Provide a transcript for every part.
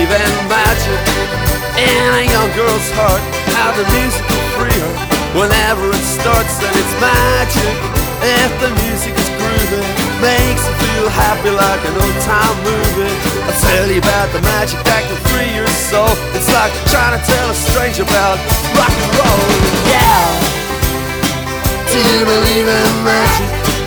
believe in magic in a young girl's heart. How the music will free her whenever it starts, and it's magic. If the music is groovy, makes you feel happy like an old-time movie. I'll tell you about the magic that can free your soul. It's like trying to tell a stranger about rock and roll. Yeah. Do you believe in magic?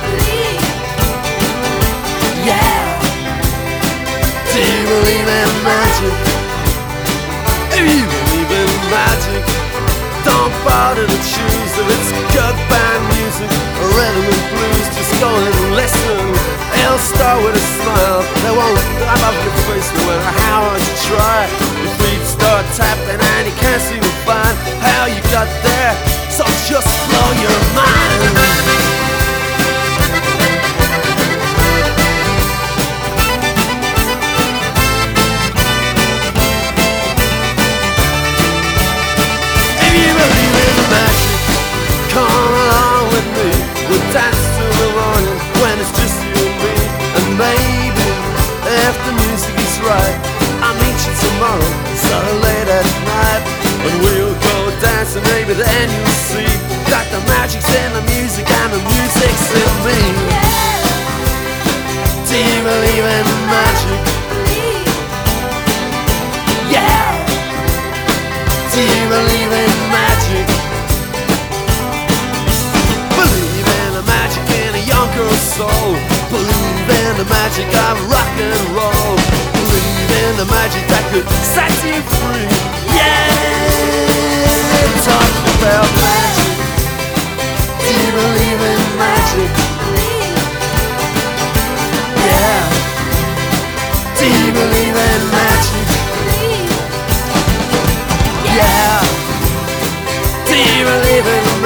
Yeah. Do you believe in magic? If you believe in magic, don't bother to choose if it's good band music or rhythm and blues. Just go and listen. It'll start with a smile. They won't grab up your face no matter how hard you try. Your feet start tapping and you can't seem to find how you got there. So just blow your mind. Come along with me, we'll dance till the morning when it's just you and me. And maybe if the music is right, I'll meet you tomorrow, so late at night. And we'll go dancing, maybe then you'll see that the magic's in the music and the music's in me. Do you believe in magic? Yeah. Do you believe in magic? Soul. Believe in the magic of rock and roll. Believe in the magic that could set you free. Yeah, talk about magic. Do you believe in magic? Yeah. Do you believe in magic? Yeah. Do you believe in magic?